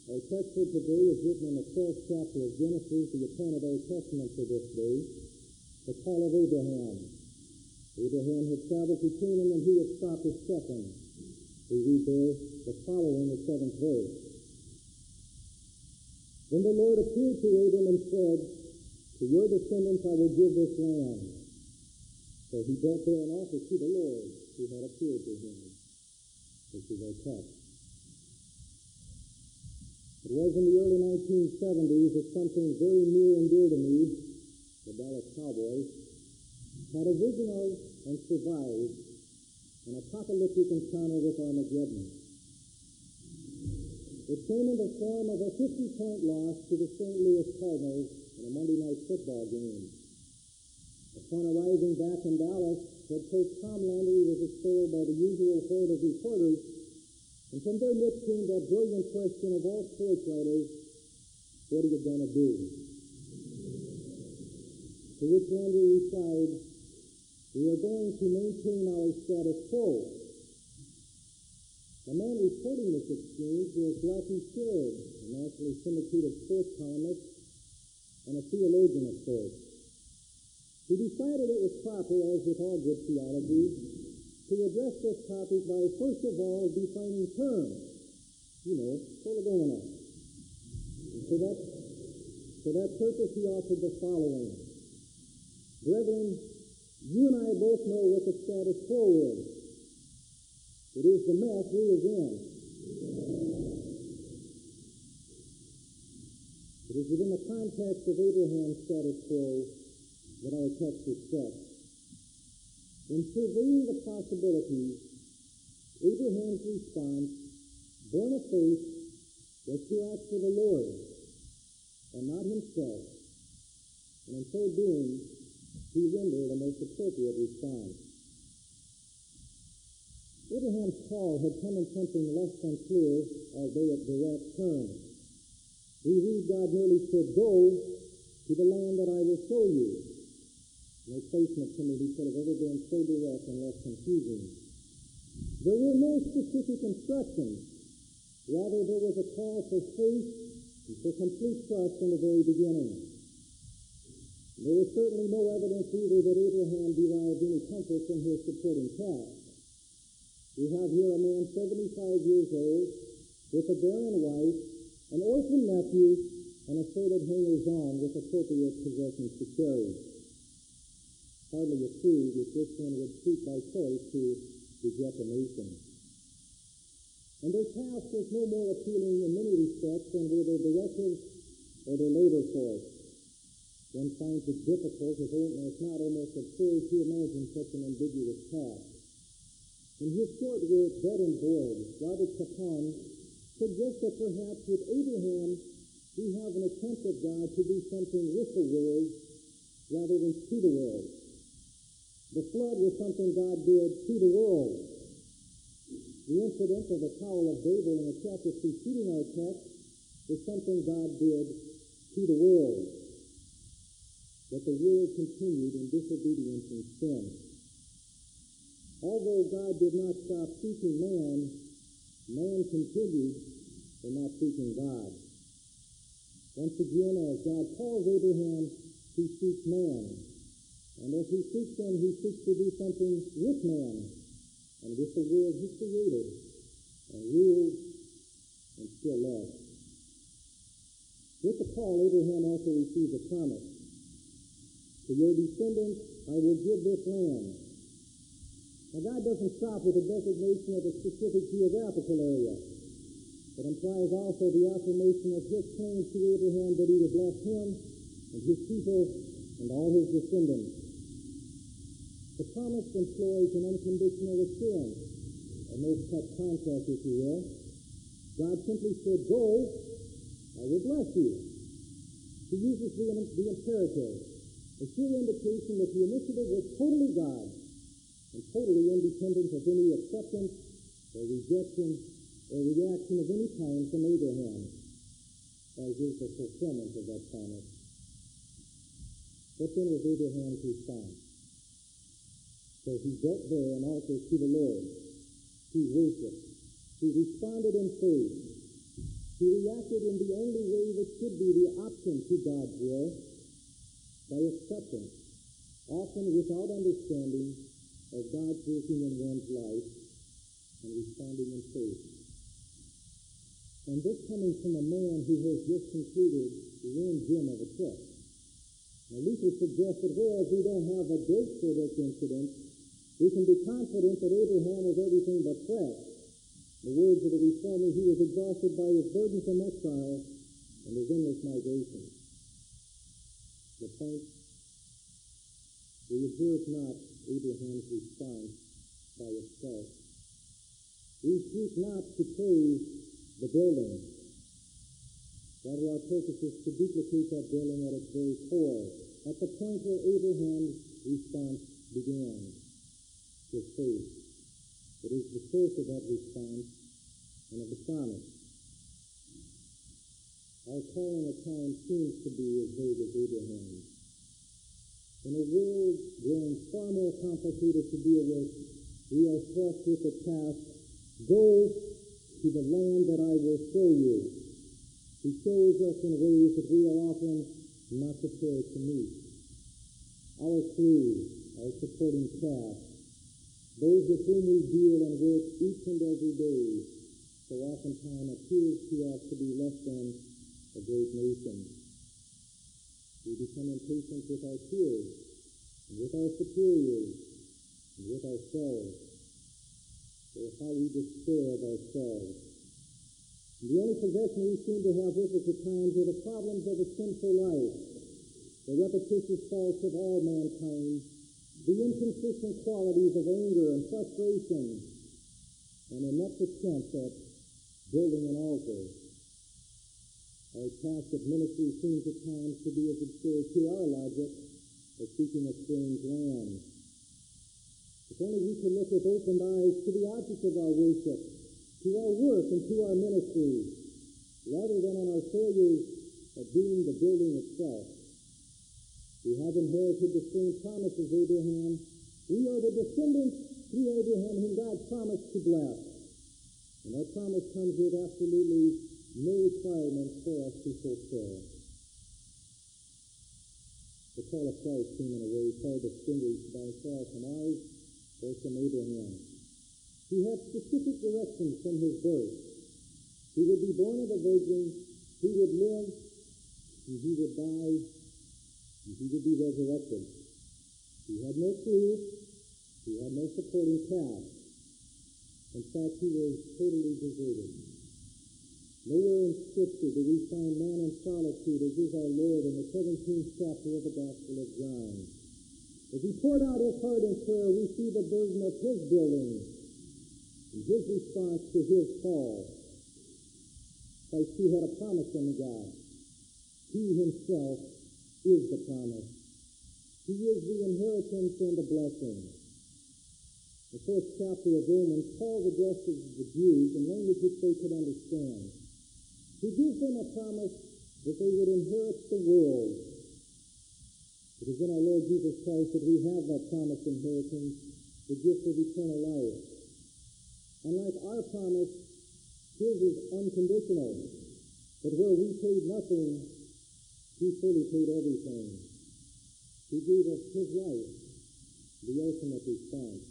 Our text for today is written in the 12th chapter of Genesis, the appointed Old Testament for this day, the call of Abraham. Abraham had traveled to Canaan and he had stopped at Shechem. We read there the following, the 7th verse. Then the Lord appeared to Abram and said, "To your descendants I will give this land." So he built there an altar to the Lord who had appeared to him. This is our text. It was in the early 1970s that something very near and dear to me, the Dallas Cowboys, had a vision of and survived an apocalyptic encounter with Armageddon. It came in the form of a 50-point loss to the St. Louis Cardinals in a Monday night football game. Upon arriving back in Dallas, head coach Tom Landry was assailed by the usual horde of reporters, and from their midst came that brilliant question of all sports writers, "What are you going to do?" To which Landry replied, "We are going to maintain our status quo." The man reporting this exchange was Blackie Sherrod, a nationally syndicated sports columnist and a theologian of sorts. He decided it was proper, as with all good theology, to address this topic by first of all defining terms. Prolegomena. For that purpose he offered the following. Brethren, you and I both know what the status quo is. It is the mess we is in. It is within the context of Abraham's status quo that our text is set. In surveying the possibilities, Abraham's response, born of faith, was to act for the Lord and not himself, and in so doing, he rendered a most appropriate response. Abraham's call had come in something less than clear, albeit direct terms. We read God merely said, "Go to the land that I will show you." No placement to me could have ever been so direct and less confusing. There were no specific instructions. Rather, there was a call for faith and for complete trust from the very beginning. There was certainly no evidence either that Abraham derived any comfort from his supporting task. We have here a man 75 years old, with a barren wife, an orphan nephew, and assorted hangers-on with appropriate possessions to carry. Hardly a creed if this one would seek by choice to beget a nation. And their task was no more appealing in many respects than were their directives or their labor force. One finds it difficult, if not almost absurd, to imagine such an ambiguous task. In his short work, Bed and Board, Robert Capon suggests that perhaps with Abraham we have an attempt of God to do something with the world rather than to the world. The flood was something God did to the world. The incident of the Tower of Babel in the chapter preceding our text is something God did to the world. But the world continued in disobedience and sin. Although God did not stop seeking man, man continued in not seeking God. Once again, as God calls Abraham, he seeks man. And as he seeks him, he seeks to do something with man and with the world he created and ruled and still loves. With the call, Abraham also received a promise. To your descendants, I will give this land. Now, God doesn't stop with the designation of a specific geographical area. It implies also the affirmation of his claims to Abraham that he would bless him and his people and all his descendants. The promise employs an unconditional assurance, a no-cut contract, if you will. God simply said, "Go, I will bless you." He uses the imperative, a sure indication that the initiative was totally God's and totally independent of any acceptance or rejection or reaction of any kind from Abraham, as is the fulfillment of that promise. What then was Abraham's response? So he built there an altar to the Lord. He worshiped. He responded in faith. He reacted in the only way that should be the option to God's will, by acceptance, often without understanding of God's working in one's life and responding in faith. And this coming from a man who has just completed one gem of a trip. Now, Luther suggests that whereas we don't have a date for this incident, we can be confident that Abraham was everything but fresh. The words of the Reformer, he was exhausted by his burdensome exile and his endless migration. The point, we observe not Abraham's response by itself. We seek not to praise the building. Rather, our purpose is to duplicate that building at its very core, at the point where Abraham's response began, his faith. It is the source of that response and of the promise. Our calling at times seems to be as vague as Abraham's. In a world growing far more complicated to deal with, we are thrust with the task, go to the land that I will show you. He shows us in ways that we are often not prepared to meet. Our crew, our supporting cast, those with whom we deal and work each and every day, so oftentimes appears to us to be less than a great nation. We become impatient with our peers, and with our superiors, and with ourselves. So how we despair of ourselves. And the only possession we seem to have with us at times are the problems of a sinful life, the repetitious faults of all mankind, the inconsistent qualities of anger and frustration, and inept attempt at building an altar. Our task of ministry seems at times to be as absurd to our logic as seeking a strange land. If only we could look with opened eyes to the object of our worship, to our work and to our ministry, rather than on our failures of being the building itself. We have inherited the same promise as Abraham. We are the descendants through Abraham whom God promised to bless. And our promise comes with absolutely no requirements for us to fulfill. The call of Christ came in a way far distinguished by far from ours or from Abraham. He had specific directions from his birth. He would be born of a virgin, he would live, and he would die, and he would be resurrected. He had no clue, he had no supporting cast. In fact, he was totally deserted. Nowhere in Scripture do we find man in solitude as is our Lord in the 17th chapter of the Gospel of John. As he poured out his heart in prayer, we see the burden of his building and his response to his call. Christ too had a promise from God. He himself is the promise. He is the inheritance and the blessing. The 4th chapter of Romans, Paul addresses the Jews in language which they could understand. He gives them a promise that they would inherit the world. It is in our Lord Jesus Christ that we have that promised inheritance, the gift of eternal life. Unlike our promise, his is unconditional. But where we paid nothing, he fully paid everything. He gave us his life, the ultimate response.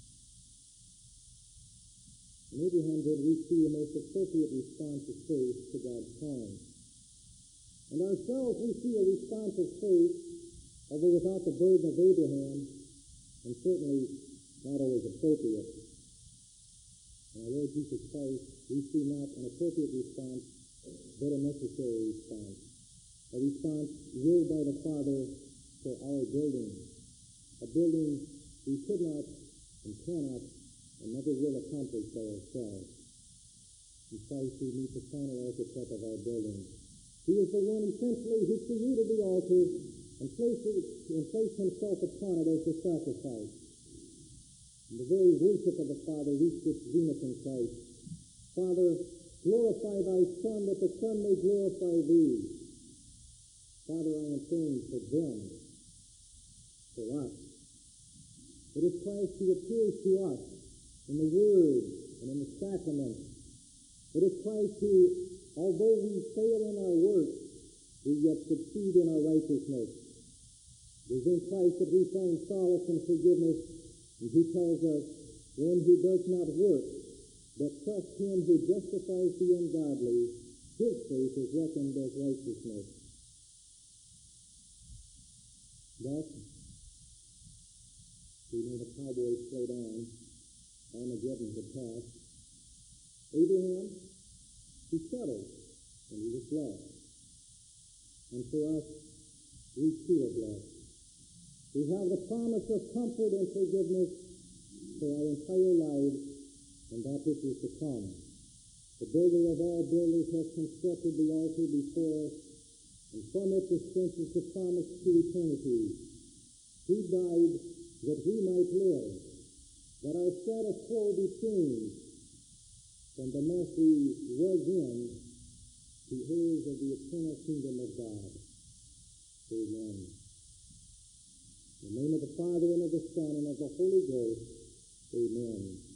In Abraham did we see a most appropriate response of faith to God's calling. And ourselves we see a response of faith, although without the burden of Abraham, and certainly not always appropriate. In our Lord Jesus Christ, we see not an appropriate response, but a necessary response. A response willed by the Father for our building. A building we could not and cannot and never will accomplish by ourselves. In Christ we meet the final architect of our building. He is the one essentially who created the altar and placed himself upon it as the sacrifice. And the very worship of the Father reached its zenith in Christ. Father, glorify thy Son, that the Son may glorify thee. Father, I am praying for them, for us. It is Christ who appears to us in the Word and in the sacrament. It is Christ who although we fail in our works, we yet succeed in our righteousness. It is in Christ that we find solace and forgiveness, and he tells us, one who does not work, but trusts him who justifies the ungodly, his faith is reckoned as righteousness. Thus, we know the cowboys played on, Armageddon had passed. Abraham, he settled, and he was blessed. And for us, we too are blessed. We have the promise of comfort and forgiveness for our entire lives and that which is to come. The builder of all builders has constructed the altar before us, and from it dispenses the promise to eternity. He died that we might live, that our status quo be changed from the mess we was in to heirs of the eternal kingdom of God. Amen. In the name of the Father, and of the Son, and of the Holy Ghost. Amen.